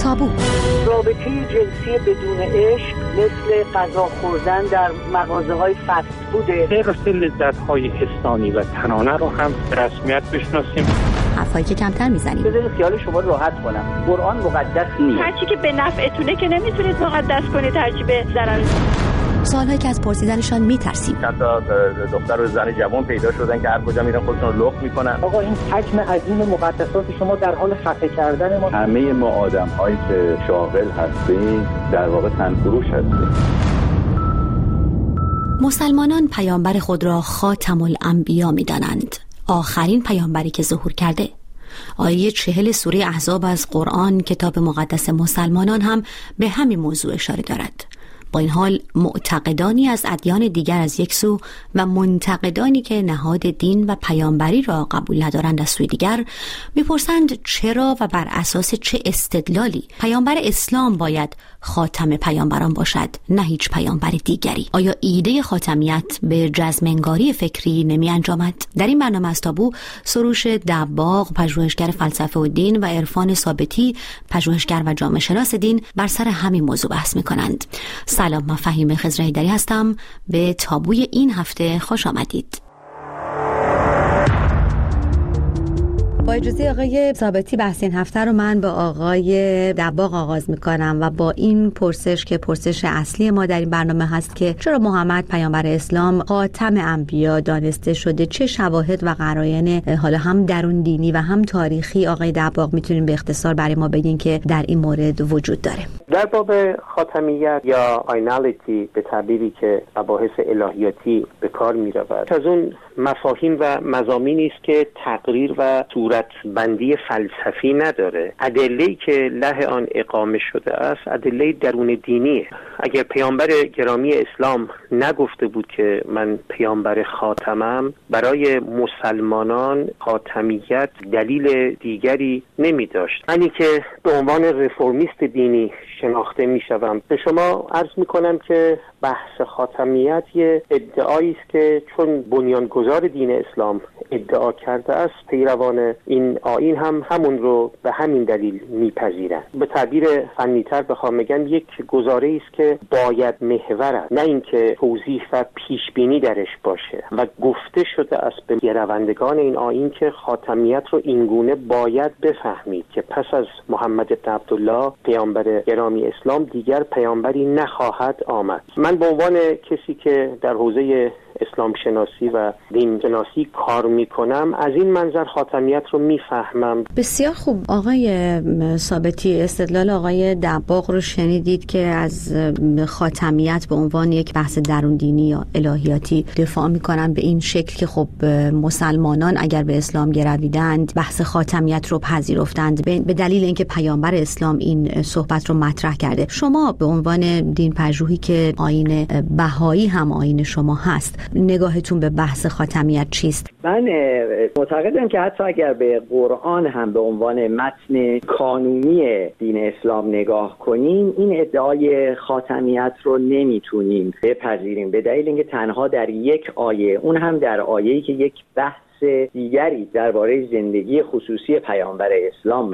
تابو. رابطه جنسی بدون عشق مثل غذا خوردن در مغازه‌های فست فوده. حفظ لذت‌های حسانی و تنانه رو هم به رسمیت بشناسیم. حرفایی که کمتر میزنیم. بذارید خیال شما راحت کنم. قرآن مقدس نیست. هرچی که به نفعتونه که نمیتونید مقدس کنید، هرچی به ضرر. سوالهایی که از پرسیدنشان میترسیم. چند تا دختر و زن جوان پیدا شدن که هر کجا میرن خودشون رو لخت میکنن. آقا این حجم عظیم مقدسات شما در حال خفه کردن ما. همه ما آدم‌هایی که شاغل هستیم در واقع تنفروش هستیم. مسلمانان پیامبر خود را خاتم الانبیا می‌دانند، آخرین پیامبری که ظهور کرده. آیه 40 سوره احزاب از قرآن کتاب مقدس مسلمانان هم به همین موضوع اشاره دارد. با این حال معتقدانی از ادیان دیگر از یک سو و منتقدانی که نهاد دین و پیامبری را قبول ندارند از سوی دیگر میپرسند چرا و بر اساس چه استدلالی پیامبر اسلام باید خاتم پیامبران باشد نه هیچ پیامبر دیگری. آیا ایده خاتمیت به جزم‌انگاری فکری نمی انجامد؟ در این برنامه از تابو سروش دباغ، پژوهشگر فلسفه و دین، و عرفان ثابتی، پژوهشگر و جامعه شناس دین، بر سر همین موضوع بحث می‌کنند. سلام، من فهیم خضر حیدری هستم. به تابوی این هفته خوش آمدید. با اجازه آقای ثابتی بحث این هفته رو من با آقای دباغ آغاز میکنم و با این پرسش که پرسش اصلی ما در این برنامه هست که چرا محمد پیامبر اسلام خاتم انبیا دانسته شده؟ چه شواهد و قرائن حالا هم درون دینی و هم تاریخی آقای دباغ میتونین به اختصار برای ما بگین که در این مورد وجود داره؟ در باب خاتمیت یا آینالیتی به تعبیری که مباحث الهیاتی به کار می‌رود، از اون مفاهیم و مضامینی است که تقریر و صورتبندی فلسفی نداره. ادله‌ای که له آن اقامه شده است ادله درون دینیه. اگر پیامبر گرامی اسلام نگفته بود که من پیامبر خاتمم، برای مسلمانان خاتمیت دلیل دیگری نمی داشت. منی که به عنوان رفرمیست دینی شناخته می شوم، به شما عرض می کنم که بحث خاتمیت یه ادعایی است که چون بنیانگذار دین اسلام ادعا کرده است، پیروان این آیین هم همون رو به همین دلیل میپذیرند. به تعبیر فنی‌تر بخوام بگم یک گزاره است که باید محور است، نه اینکه توضیح و پیشبینی درش باشه. و گفته شده است به گروندگان این آیین که خاتمیت رو اینگونه باید بفهمید که پس از محمد بن عبدالله پیامبر گرامی اسلام دیگر پیامبری نخواهد آمد. من به عنوان کسی که در حوزه اسلام شناسی و دین شناسی کار میکنم از این منظر خاتمیت رو میفهمم. بسیار خوب. آقای ثابتی، استدلال آقای دباغ رو شنیدید که از خاتمیت به عنوان یک بحث درون دینی یا الهیاتی دفاع میکنن به این شکل که خب مسلمانان اگر به اسلام گرویدند بحث خاتمیت رو پذیرفتند به دلیل اینکه پیامبر اسلام این صحبت رو مطرح کرده. شما به عنوان دین پژوهی که آیین بهایی هم آیین شما هست، نگاهتون به بحث خاتمیت چیست؟ من معتقدم که حتی اگر به قرآن هم به عنوان متن کانونی دین اسلام نگاه کنیم، این ادعای خاتمیت رو نمیتونیم بپذیریم به دلیل اینکه تنها در یک آیه، اون هم در آیه‌ای که یک بحث دیگری درباره زندگی خصوصی پیامبر اسلام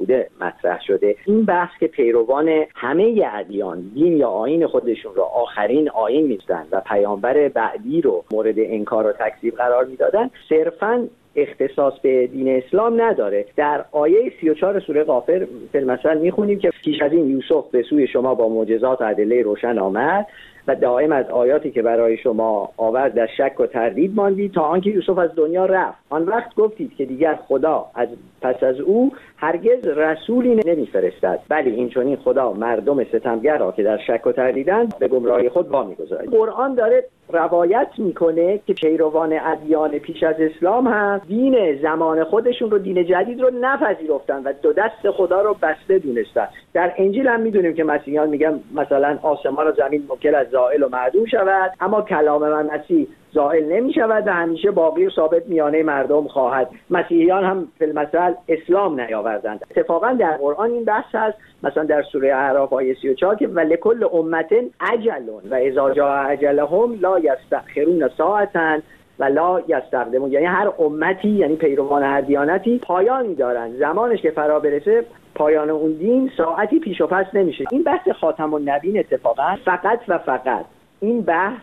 مطرح شده. این بحث که پیروان همه ادیان دین یا آیین خودشون رو آخرین آیین می‌دونن و پیامبر بعدی رو مورد انکار و تکذیب قرار میدادن، صرفاً اختصاص به دین اسلام نداره. در آیه 34 سوره غافر مثلا میخونیم که پیش از این یوسف به سوی شما با معجزات و ادله روشن آمد و دائم از آیاتی که برای شما آورد در شک و تردید ماندید تا آنکه یوسف از دنیا رفت. آن وقت گفتید که دیگر خدا پس از او هرگز رسولی نمیفرستد، بلی این چنین خدا مردم ستمگر را که در شک و تردیدند به گمراهی خود وامی‌گذارد. قرآن داره روایت میکنه که پیروان ادیان پیش از اسلام هم دین زمان خودشون رو، دین جدید رو نپذیرفتن و دو دست خدا رو بسته دونستن. در انجیل هم میدونیم که مسیحیان میگن مثلا آسمان و زمین ممکن است زائل و معدوم شود، اما کلام من مسیح زائل نمی شود و همیشه باقی و ثابت میانه مردم خواهد. مسیحیان هم فی المثل اسلام نیاوردند. اتفاقا در قرآن این بحث هست، مثلا در سوره اعراف آیه 34 که ولکل امت اجل و اذا جاء اجلهم لا یستأخرون ساعة و لا یستقدمون. یعنی هر امتی، یعنی پیروان هر دیانتی، پایانی دارن، زمانش که فرا برسه پایان اون دین ساعتی پیش و پس نمیشه. این بحث خاتم النبیین اتفاقا فقط و فقط این بحث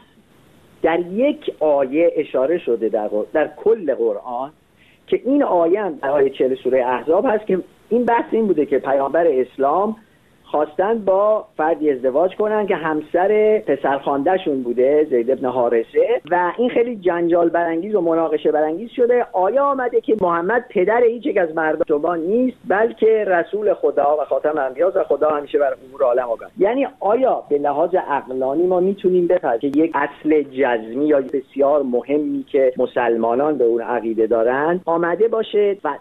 در یک آیه اشاره شده در کل قرآن که این آیه هم در آیه 40 سوره احزاب هست که این بحث این بوده که پیامبر اسلام خواستن با فردی ازدواج کنن که همسر پسرخوانده‌شون بوده، زید ابن حارثه، و این خیلی جنجال برانگیز و مناقشه برانگیز شده. آیا آمده که محمد پدر هیچ یک از مردان شما نیست بلکه رسول خدا و خاتم انبیا و خدا همیشه بر امور عالم آگاه. یعنی آیا به لحاظ عقلانی ما میتونیم بپذیریم که یک اصل جزمی یا بسیار مهمی که مسلمانان به اون عقیده دارن آمده باشه و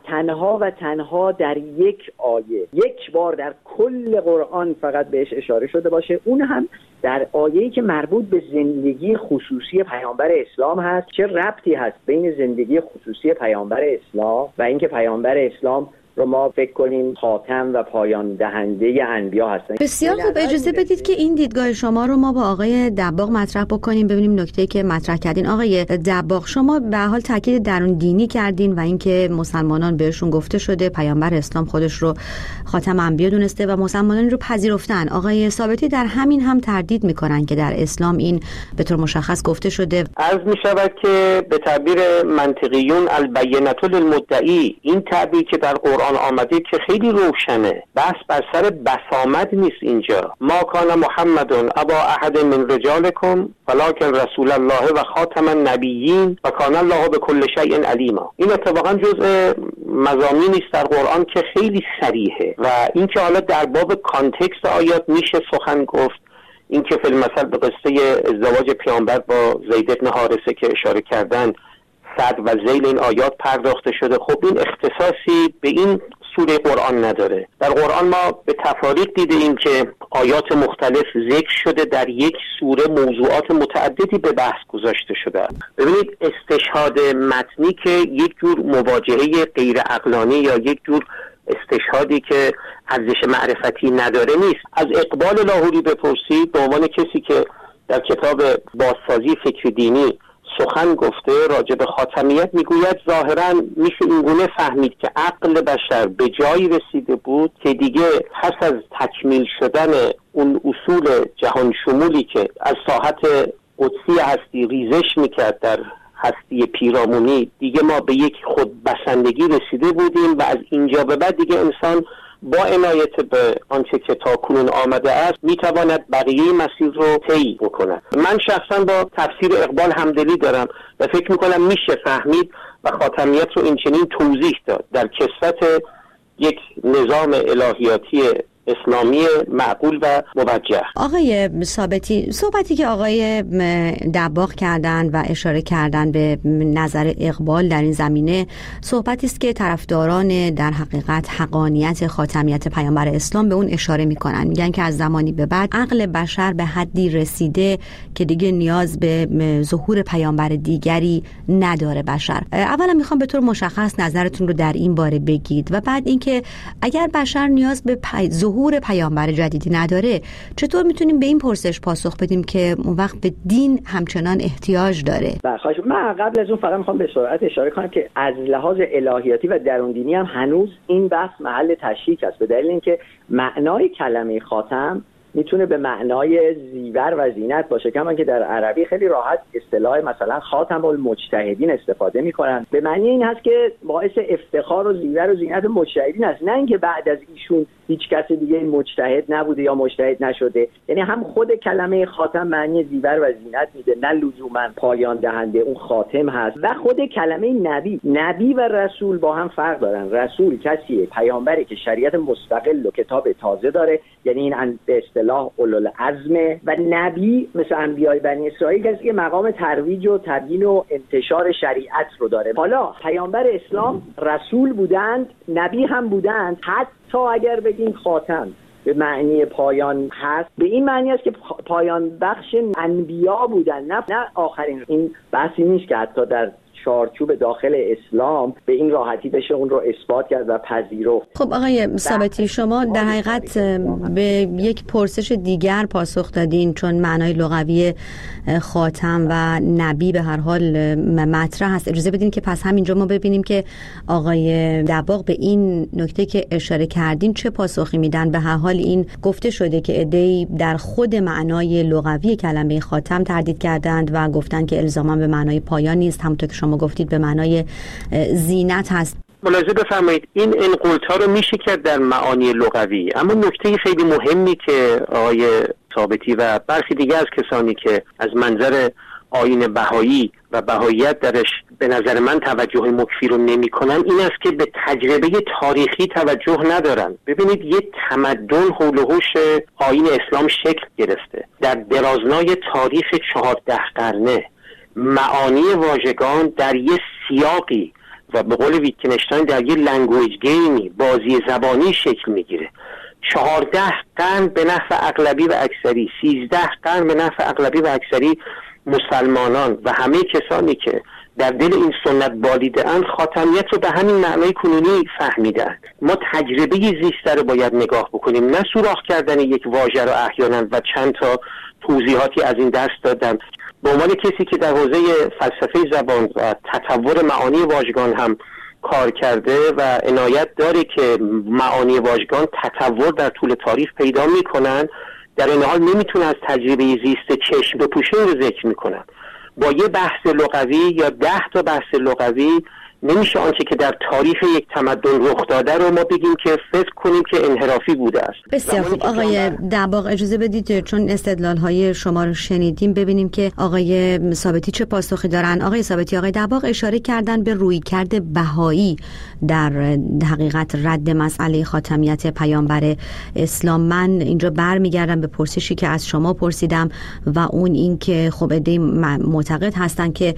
تنها در یک آیه یک بار در کل قرآن فقط بهش اشاره شده باشه، اون هم در آیه‌ای که مربوط به زندگی خصوصی پیامبر اسلام هست؟ چه ربطی هست بین زندگی خصوصی پیامبر اسلام و اینکه پیامبر اسلام رو ما فکر کنیم خاتم و پایان دهنده انبیا هستن؟ بسیار خوب، اجازه بدید که این دیدگاه شما رو ما با آقای دباغ مطرح بکنیم، ببینیم نکته‌ای که مطرح کردین. آقای دباغ، شما به حال تاکید درون دینی کردین و اینکه مسلمانان بهشون گفته شده پیامبر اسلام خودش رو خاتم انبیا دونسته و مسلمانان رو پذیرفتن. آقای ثابتی در همین هم تردید میکنن که در اسلام این به طور مشخص گفته شده. عرض می‌شود که به تعبیر منطقیون البینة للمدعی، این تعبیر که در قرآن آمده که خیلی روشنه، بس بر سر بسامد نیست. اینجا ما کان محمد ابا احد من رجالکم ولکن رسول الله و خاتم النبیین و کان الله بكل شیء علیما. این اتفاقا جزء مضامینی است در قرآن که خیلی صریحه و اینکه حالا در باب کانتکست آیات میشه سخن گفت. این که فی المثل به قصه ازدواج پیامبر با زید بن حارثه که اشاره کردن صد و ذیل این آیات پرداخته شده، خب این اختصاصی به این سوره قرآن نداره. در قرآن ما به تفاریق دیده ایم که آیات مختلف ذکر شده، در یک سوره موضوعات متعددی به بحث گذاشته شده. ببینید استشهاد متنی که یک جور مواجهه غیر عقلانی یا یک جور استشهادی که ارزش معرفتی نداره نیست. از اقبال لاهوری بپرسید به عنوان کسی که در کتاب بازسازی فکر دینی سخن گفته راجع به خاتمیت، میگوید ظاهرا میشه اینگونه فهمید که عقل بشر به جایی رسیده بود که دیگه پس از تکمیل شدن اون اصول جهان شمولی که از ساحت قدسی هستی ریزش میکرد در هستی پیرامونی، دیگه ما به یک خودبسندگی رسیده بودیم و از اینجا به بعد دیگه انسان با عنایت به آنچه که تا کنون آمده است میتواند بقیه مسیر رو طی بکند. من شخصا با تفسیر اقبال همدلی دارم و فکر میکنم میشه فهمید و خاتمیت رو این چنین توضیح داد در کثرت یک نظام الهیاتی اسلامی معقول و موجه. آقای ثابتی، صحبتی که آقای دباغ کردن و اشاره کردن به نظر اقبال در این زمینه صحبتی است که طرفداران در حقیقت حقانیت خاتمیت پیامبر اسلام به اون اشاره میکنن. میگن که از زمانی به بعد عقل بشر به حدی رسیده که دیگه نیاز به ظهور پیامبر دیگری نداره بشر. اولا میخوام به طور مشخص نظرتون رو در این باره بگید و بعد اینکه اگر بشر نیاز به ظهور پیامبر جدیدی نداره، چطور میتونیم به این پرسش پاسخ بدیم که اون وقت به دین همچنان احتیاج داره؟ خواهش. من قبل از اون فقط میخوام به سرعت اشاره کنم که از لحاظ الهیاتی و درون دینی هم هنوز این بحث محل تشکیک است، به دلیل اینکه معنای کلمه خاتم میتونه به معنای زیور و زینت باشه، کما که در عربی خیلی راحت اصطلاح مثلا خاتم المجتهدین استفاده میکنن. به معنی این هست که باعث افتخار و زیور و زینت مجتهدین است، نه اینکه بعد از ایشون هیچ کس دیگه مجتهد نبوده یا مجتهد نشده. یعنی هم خود کلمه خاتم معنی زیور و زینت میده، نه لزوما پایان دهنده اون خاتم هست. و خود کلمه نبی و رسول با هم فرق دارن. رسول کسیه، پیامبری که شریعت مستقل و کتاب تازه داره، یعنی این به اصطلاح اولوالعزم، و نبی مثل انبیای بنی اسرائیل کسی که مقام ترویج و تبیین و انتشار شریعت رو داره. حالا پیامبر اسلام رسول بودند، نبی هم بودند، حتی اگر بگیم خاتم به معنی پایان هست، به این معنی است که پایان بخش انبیا بودن، نه آخرین. این بحثی نیست که حتی در چارچوب داخل اسلام به این راحتی بشه اون رو اثبات کرد و پذیرفت. خب آقای ثابتی، شما در حقیقت به یک پرسش دیگر پاسخ دادین، چون معنای لغوی خاتم و نبی به هر حال مطرح هست. اجازه بدین که پس همینجا ما ببینیم که آقای دباغ به این نکته که اشاره کردین چه پاسخی میدن. به هر حال این گفته شده که عده‌ای در خود معنای لغوی کلمه خاتم تردید کردند و گفتند که الزاما به معنای پایان نیست، همونطور که شما گفتید به معنای زینت هست. ملاحظه بفرمایید این انقلت‌ها رو میشه کرد در معانی لغوی، اما نکته خیلی مهمی که آقای ثابتی و برخی دیگه از کسانی که از منظر آیین بهایی و بهاییت درش به نظر من توجه مکفی رو نمی‌کنن این است که به تجربه تاریخی توجه ندارن. ببینید یه تمدن حول و حوش آیین اسلام شکل گرفته. در درازنای تاریخ 14 قرنه معانی واژگان در یه سیاقی و به قول ویتکنشتاین در یه لنگویج گیمی، بازی زبانی شکل میگیره. 14 قرن به نفع اغلبی و اکثری، 13 قرن به نفع اغلبی و اکثری مسلمانان و همه کسانی که در دل این سنت بالیده اند خاتمیت رو به همین معنای کنونی فهمیدند. ما تجربه زیسته رو باید نگاه بکنیم، نه سوراخ کردن یک واژه رو احیانا و چند تا توضیحاتی از این دست دادن. به عنوان کسی که در حوزه فلسفه زبان و تطور معانی واژگان هم کار کرده و عنایت داره که معانی واژگان تطور در طول تاریخ پیدا میکنن، در این حال نمیتونه از تجربه زیست چشم بپوشه رو ذکر میکنن. با یه بحث لغوی یا 10 تا بحث لغوی نمیشه آنچه که در تاریخ یک تمدن رخ داده رو ما بگیم که فکر کنیم که انحرافی بوده است. بسیار خوب آقای دباغ، اجازه بدید چون استدلال‌های شما رو شنیدیم ببینیم که آقای ثابتی چه پاسخی دارن. آقای ثابتی، آقای دباغ اشاره کردن به رویکرد بهایی در حقیقت رد مسئله خاتمیت پیامبر اسلام. من اینجا برمیگردم به پرسشی که از شما پرسیدم و اون این که خب عده‌ای معتقد هستن که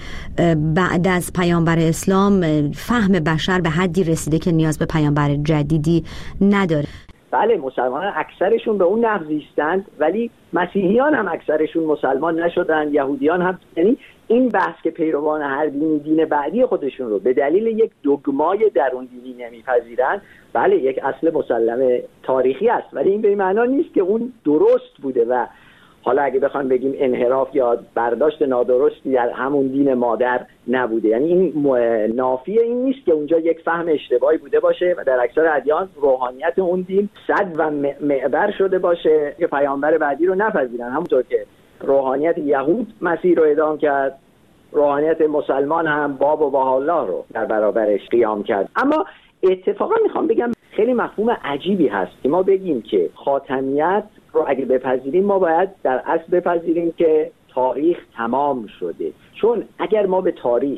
بعد از پیامبر اسلام فهم بشر به حدی رسیده که نیاز به پیامبر جدیدی نداره. بله، مسلمانان اکثرشون به اون نحو زیستند، ولی مسیحیان هم اکثرشون مسلمان نشدند، یهودیان هم. یعنی این بحث که پیروان هر دین بعدی خودشون رو به دلیل یک دگمای درون دینی نمیپذیرند، بله یک اصل مسلم تاریخی است، ولی این به این معنا نیست که اون درست بوده و حالا اگه بخوام بگیم انحراف یا برداشت نادرستی در همون دین مادر نبوده. یعنی این نافی این نیست که اونجا یک فهم اشتباهی بوده باشه و در اکثر ادیان روحانیت اون دین صد و معبر شده باشه که پیامبر بعدی رو نپذیرن. همونطور که روحانیت یهود مسیح رو ادام کرد، روحانیت مسلمان هم باب و بهاءالله رو در برابرش قیام کرد. اما اتفاقا میخوام بگم خیلی مفهوم عجیبی هست که ما بگیم که خاتمیت رو اگه بپذیریم ما باید در اصل بپذیریم که تاریخ تمام شده. چون اگر ما به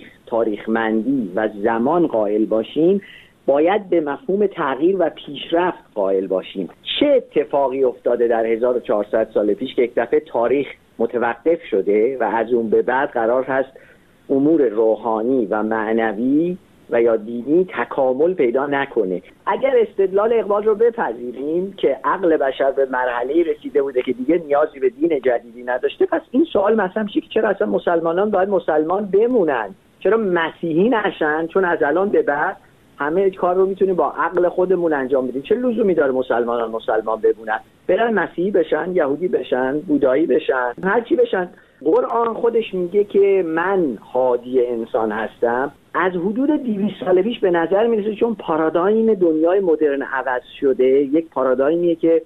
تاریخمندی و زمان قائل باشیم باید به مفهوم تغییر و پیشرفت قائل باشیم. چه اتفاقی افتاده در 1400 سال پیش که یک دفعه تاریخ متوقف شده و از اون به بعد قرار هست امور روحانی و معنوی و یا دینی تکامل پیدا نکنه؟ اگر استدلال اقبال رو بپذیریم که عقل بشر به مرحله رسیده بوده که دیگه نیازی به دین جدیدی نداشته، پس این سوال مثلا میشه که چرا اصلا مسلمانان باید مسلمان بمونن؟ چرا مسیحی نشن؟ چون از الان به بعد همه کار رو میتونیم با عقل خودمون انجام بدیم. چه لزومی داره مسلمانان مسلمان بمونن؟ برن مسیحی بشن، یهودی بشن، بودایی بشن، هر چی بشن. قرآن خودش میگه که من هادی انسان هستم. از حدود 200 سال پیش به نظر میرسه چون پارادایم دنیای مدرن عوض شده، یک پارادایمیه که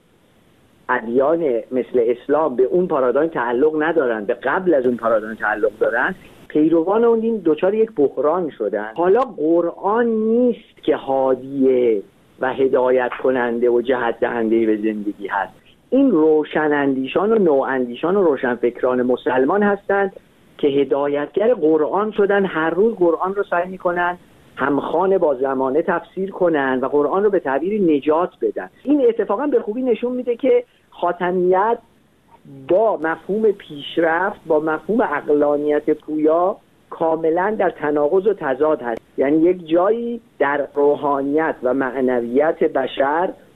ادیان مثل اسلام به اون پارادایم تعلق ندارن، به قبل از اون پارادایم تعلق دارن، پیروان اون دین دچار یک بحران شدن. حالا قرآن نیست که هادیه و هدایت کننده و جهت دهنده به زندگی هست. این روشناندیشان و نواندیشان و روشنفکران مسلمان هستند که هدایتگر قرآن شدن، هر روز قرآن رو سعی میکنن همخوان با زمانه تفسیر کنن و قرآن رو به تعبیر نجات بدن. این اتفاقا به خوبی نشون میده که خاتمیت با مفهوم پیشرفت، با مفهوم عقلانیت پویا کاملا در تناقض و تضاد هست. یعنی یک جایی در روحانیت و معنویت بشر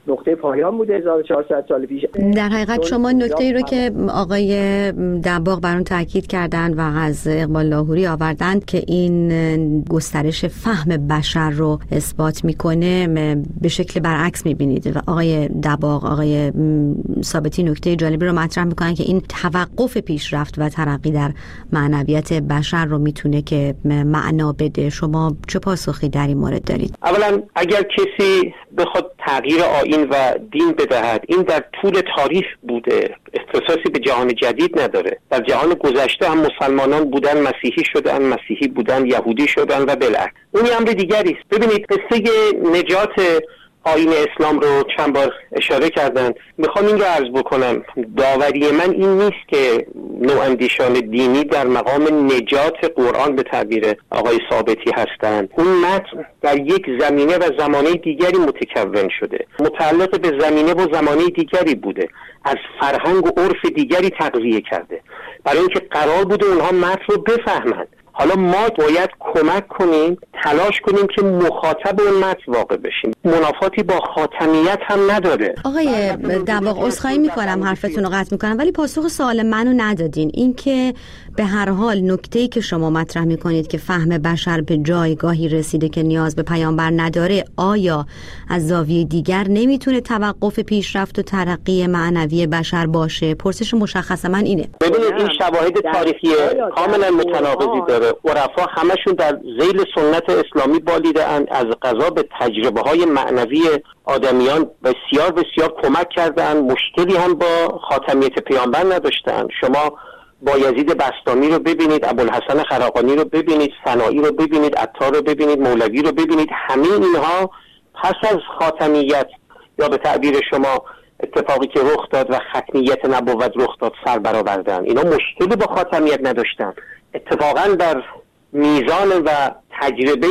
نقطه پایان بوده 1400 سال پیش. در حقیقت شما نکته‌ای رو که آقای دباغ بر اون تاکید کردن و از اقبال لاهوری آوردند که این گسترش فهم بشر رو اثبات میکنه به شکل برعکس میبینید. و آقای دباغ، آقای ثابتی نکته جالبی رو مطرح میکنن که این توقف پیشرفت و ترقی در معنویت بشر رو میتونه که معنا بده. شما چه پاسخی در این مورد دارید؟ اولا اگر کسی بخواد تغییر آیین و دین بدهد، این در طول تاریخ بوده، اختصاصی به جهان جدید نداره. در جهان گذشته هم مسلمانان بودن مسیحی شدن، مسیحی بودن یهودی شدن و بالعکس. اون امر دیگری است. ببینید قصه نجات آیین اسلام رو چند بار اشاره کردن. میخوام این رو عرض بکنم، داوری من این نیست که نواندیشان دینی در مقام نجات قرآن به تعبیر آقای ثابتی هستند. اون متن در یک زمینه و زمانه دیگری متکون شده، متعلق به زمینه و زمانه دیگری بوده، از فرهنگ و عرف دیگری تغذیه کرده، برای اینکه قرار بوده اونها متن رو بفهمند. حالا ما باید کمک کنیم، تلاش کنیم که مخاطب اون متن واقع بشیم. منافاتی با خاتمیت هم نداره. آقای دباغ، عذرخواهی میکنم حرفتون رو قطع میکنم، ولی پاسخ سوال منو ندادین. این که به هر حال نکته‌ای که شما مطرح میکنید که فهم بشر به جایگاهی رسیده که نیاز به پیامبر نداره، آیا از زاویه دیگر نمیتونه توقف پیشرفت و ترقی معنوی بشر باشه؟ پرسش مشخص من اینه. ببینید این شواهد تاریخی کاملا متناقضی داره. عرفا همشون در ذیل سنت اسلامی بالیده‌اند، از قضا به تجربه‌های معنوی آدمیان بسیار بسیار کمک کردند، مشکلی هم با خاتمیت پیامبر نداشتند. شما بایزید بسطامی رو ببینید، ابوالحسن خراقانی رو ببینید، سنایی رو ببینید، عطار رو ببینید، مولوی رو ببینید، همه اینها پس از خاتمیت یا به تعبیر شما اتفاقی که رخ داد و ختمیت نبوت رخ داد سر برآوردن. اینا مشکلی با خاتمیت نداشتن، اتفاقا در میزان و تجربه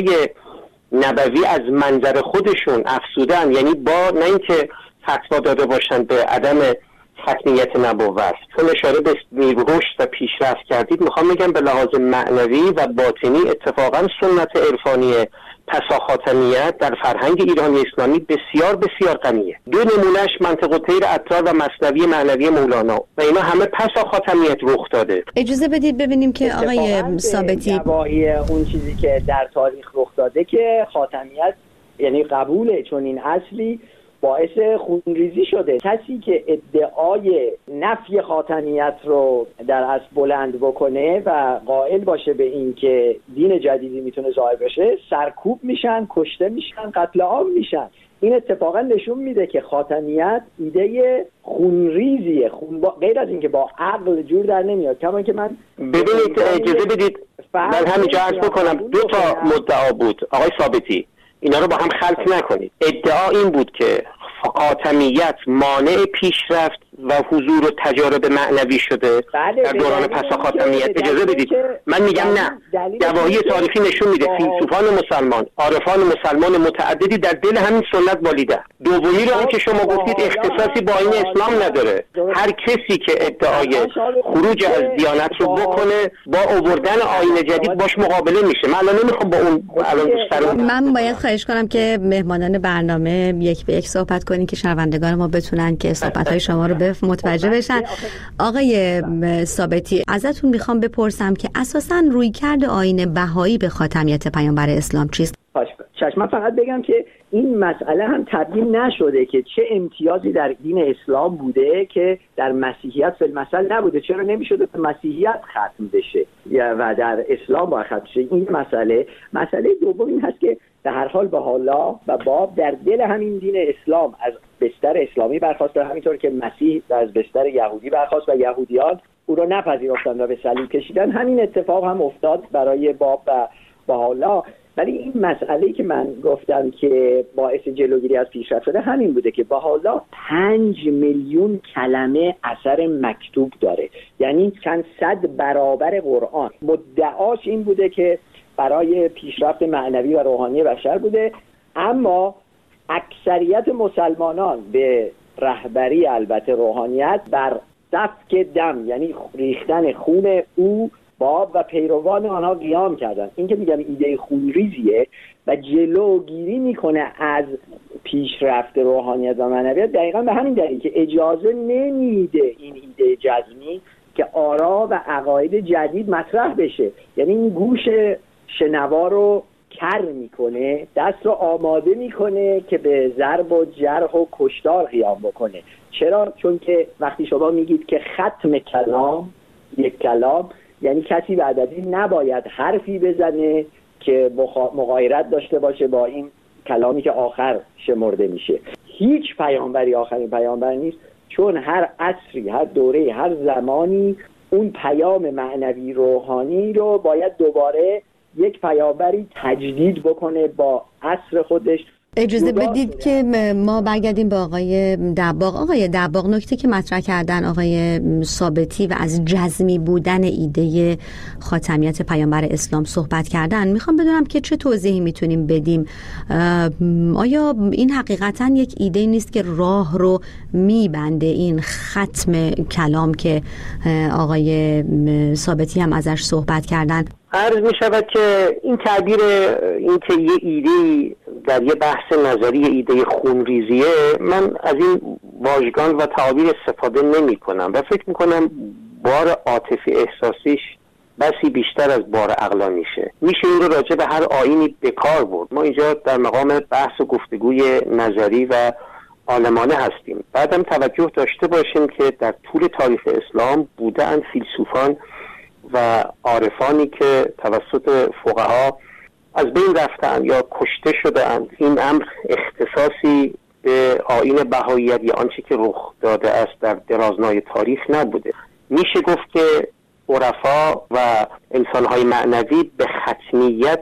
نبوی از منظر خودشون افزودن، یعنی با نه اینکه فتوا داده باشن به عدم ختمیت نبوت. چون اشاره به رشد و پیشرفت کردید، میخوام بگم به لحاظ معنوی و باطنی اتفاقا سنت عرفانی پسا خاتمیت در فرهنگ ایرانی اسلامی بسیار بسیار غنیه. دو نمونهش منطق الطیر عطار و مثنوی معنوی مولانا و اینا همه پسا خاتمیت رخ داده. اجازه بدید ببینیم که آقای ثابتی گواهی اون چیزی که در تاریخ رخ داده که خاتمیت یعنی قبول چون این اصلی باعث خونریزی شده. کسی که ادعای نفی خاتمیت رو در اصل بلند بکنه و قائل باشه به این که دین جدیدی میتونه ظاهر بشه، سرکوب میشن، کشته میشن، قتل عام میشن. این اتفاقا نشون میده که خاتمیت ایده خونریزیه، غیر از اینکه با عقل جور در نمیاد. کما که من ببینید اجازه بدید من همینجا عرض بکنم، دو تا مدعا بود آقای ثابتی، اینا رو با هم خلط نکنید. ادعا این بود که خاتمیت مانع پیشرفت و حضور و تجارب معنوی شده در دوران پس خاتمیت. اجازه بدید من میگم نه، گواهی تاریخی نشون میده فیلسوفان مسلمان، عارفان مسلمان متعددی در دل همین سنت بالیده. دومی رو هم که شما گفتید اختصاصی با این اسلام نداره. هر کسی که ادعای خروج از دیانت رو بکنه با آوردن آیین جدید باش مقابله میشه. من الان نمیخوام با اون من باید خواهش کنم که مهمانان برنامه یک به یک صحبت کنین که شنوندگان ما بتونن که صحبت‌های شما رو متوجه بشن. آقای ثابتی، ازتون میخوام بپرسم که اساساً رویکرد آیین بهایی به خاتمیت پیامبر اسلام چیست؟ من فقط بگم که این مسئله هم تبیین نشده که چه امتیازی در دین اسلام بوده که در مسیحیت فی المثل نبوده. چرا نمیشده که مسیحیت ختم بشه و در اسلام باید ختم بشه؟ این مسئله دوم این هست که در هر حال به حالا و باب در دل همین دین اسلام از بستر اسلامی برخواست، همینطور که مسیح از بستر یهودی برخواست و یهودیان او را نپذیرفتند و به صلیب کشیدن. همین اتفاق هم افتاد برای باب و بحالا. ولی این مسئله‌ای که من گفتم که باعث جلوگیری از پیشرفت شده همین بوده که بحالا 5 میلیون کلمه اثر مکتوب داره، یعنی چند صد برابر قرآن. مدعاش این بوده که برای پیشرفت معنوی و روحانی بشر بوده، اما اکثریت مسلمانان به رهبری البته روحانیت بر سفک دم، یعنی ریختن خون او اتباع و پیروان آنها قیام کردن. این که میگم ایده خونریزیه و جلوگیری میکنه از پیشرفت روحانیت و معنویت، دقیقا به همین دلیل که اجازه نمیده این ایده جزمی که آرا و عقاید جدید مطرح بشه. یعنی این گوش شنوا رو کر میکنه، دست رو آماده میکنه که به ضرب و جرح و کشتار قیام بکنه. چرا؟ چون که وقتی شما میگید که ختم کلام، یک کلام، یعنی کسی بعد از این نباید حرفی بزنه که مغایرت داشته باشه با این کلامی که آخر شمرده میشه. هیچ پیامبری آخرین پیامبر نیست، چون هر عصری، هر دوره، هر زمانی اون پیام معنوی روحانی رو باید دوباره یک پیامبری تجدید بکنه با عصر خودش. اجازه بدید که ما برگردیم به آقای دباغ. آقای دباغ، نکته که مطرح کردن آقای ثابتی و از جزمی بودن ایده خاتمیت پیامبر اسلام صحبت کردن، میخوام بدونم که چه توضیحی میتونیم بدیم. آیا این حقیقتا یک ایده نیست که راه رو میبنده، این ختم کلام که آقای ثابتی هم ازش صحبت کردن؟ عرض می شود که این تعبیر، این که یه ایده در یه بحث نظری ایده خونریزیه، من از این واژگان و تعابیر استفاده نمی کنم و فکر می کنم بار عاطفی احساسیش بسی بیشتر از بار عقلانیشه. میشه این رو راجع به هر آیینی به کار برد. ما اینجا در مقام بحث و گفتگوی نظری و عالمانه هستیم. بعدم توجه داشته باشیم که در طول تاریخ اسلام بودند فیلسوفان و عارفانی که توسط فقها از بین رفتند یا کشته شدند. این امر اختصاصی به آیین بهاییت یا آنچه که رخ داده است در درازنای تاریخ نبوده. میشه گفت که عرفا و انسانهای معنوی به ختمیت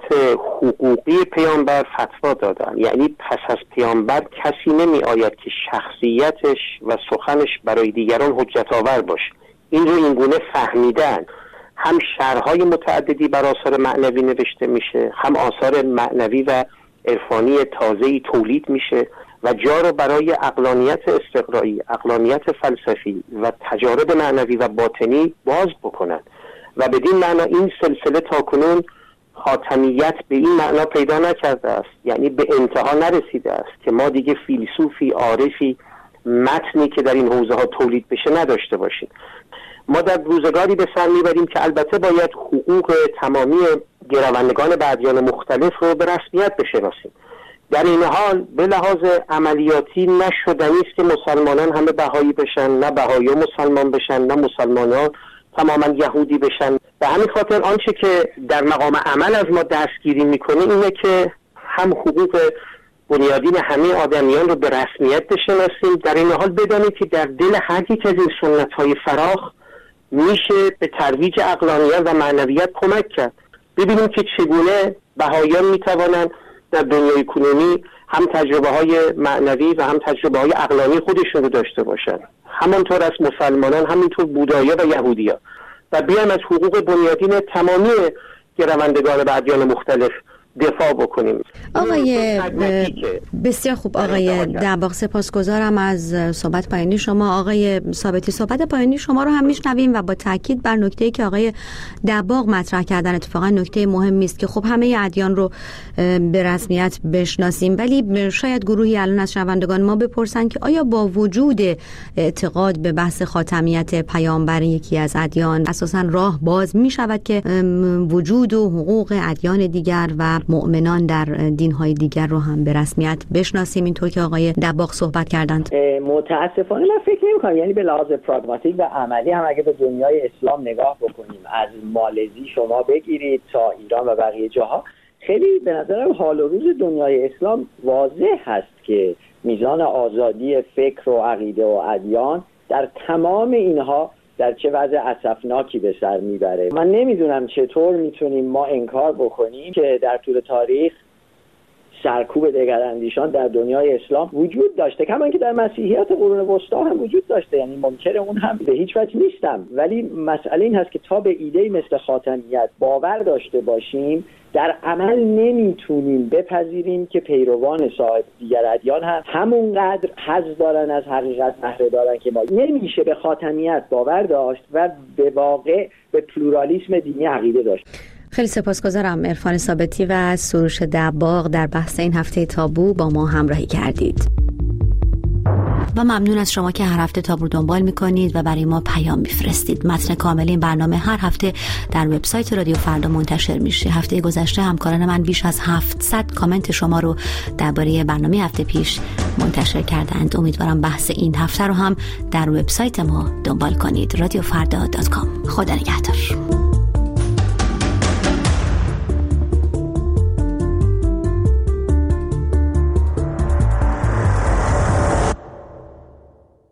حقوقی پیامبر فتوا دادند. یعنی پس از پیامبر کسی نمی آید که شخصیتش و سخنش برای دیگران حجت آور باشه. این رو اینگونه فهمیدن. هم شرح‌های متعددی بر آثار معنوی نوشته میشه، هم آثار معنوی و عرفانی تازه‌ای تولید میشه و جا رو برای عقلانیت استقرایی، عقلانیت فلسفی و تجارب معنوی و باطنی باز بکنن و بدین معنا این سلسله تاکنون خاتمیت به این معنا پیدا نکرده است، یعنی به انتها نرسیده است که ما دیگه فیلسوفی، عارفی، متنی که در این حوزه ها تولید بشه نداشته باشیم. ما در روزگاری به سر میبریم که البته باید حقوق تمامی گروندگان به ادیان مختلف رو به رسمیت بشناسیم. در این حال به لحاظ عملیاتی نشدنی است که مسلمانان همه بهایی بشن، نه بهایی مسلمان بشن، نه مسلمانان تماما یهودی بشن. به همین خاطر آنچه که در مقام عمل از ما دستگیری میکنه اینه که هم حقوق بنیادین همه آدمیان رو به رسمیت بشناسیم، در این حال بدانید که در دل هر یک از این سنت‌های فراخ میشه به ترویج عقلانیت و معنویت کمک کرد. ببینیم که چگونه بهاییان میتوانند در دنیای کنونی هم تجربه های معنوی و هم تجربه های عقلانی خودشون رو داشته باشند، همانطور از مسلمانان، همینطور بودایا و یهودیا، و بیان از حقوق بنیادین تمامی گروندگان به ادیان مختلف دفاع بکنیم. آقای بسیار خوب آقای دباغ، سپاسگزارم از صحبت پایانی شما. آقای ثابتی، صحبت پایانی شما رو هم میشنویم و با تاکید بر نکته‌ای که آقای دباغ مطرح کردن. اتفاقا نکته مهمی است که خب همه ادیان رو به رسمیت بشناسیم، ولی شاید گروهی الان از شنوندگان ما بپرسن که آیا با وجود اعتقاد به بحث خاتمیت پیامبر یکی از ادیان اساساً راه باز می شود که وجود و حقوق ادیان دیگر و مؤمنان در دین‌های دیگر رو هم به رسمیت بشناسیم، اینطور که آقای دباغ صحبت کردند؟ متاسفانه من فکر نمی‌کنم. یعنی به لحاظ پراگماتیک و عملی هم اگه به دنیای اسلام نگاه بکنیم، از مالزی شما بگیرید تا ایران و بقیه جاها، خیلی به نظرم حال و روز دنیای اسلام واضح هست که میزان آزادی فکر و عقیده و ادیان در تمام اینها در چه وضع اسفناکی به سر میبره. من نمیدونم چطور میتونیم ما انکار بکنیم که در طول تاریخ سرکوب دگراندیشان در دنیای اسلام وجود داشته، کما اینکه در مسیحیت قرون وسطا هم وجود داشته، یعنی منکر اون هم به هیچ وجه نیستم. ولی مسئله این هست که تا به ایده مثل خاتمیت باور داشته باشیم، در عمل نمیتونیم بپذیریم که پیروان صاحب دیگر ادیان هم همونقدر حظ دارن از حقیقت بهره دارن که ما. نمیشه به خاتمیت باور داشت و به واقع به پلورالیسم دینی عقیده داشت. خیلی سپاسگزارم عرفان ثابتی و سروش دباغ در بحث این هفته تابو با ما همراهی کردید. و ممنون از شما که هر هفته تابو رو دنبال میکنید و برای ما پیام میفرستید. متن کامل این برنامه هر هفته در وبسایت رادیو فردا منتشر میشه. هفته گذشته همکاران من بیش از 700 کامنت شما رو درباره برنامه هفته پیش منتشر کردند. امیدوارم بحث این هفته رو هم در وبسایت ما دنبال کنید. radiofarda.com. خدا نگهدار.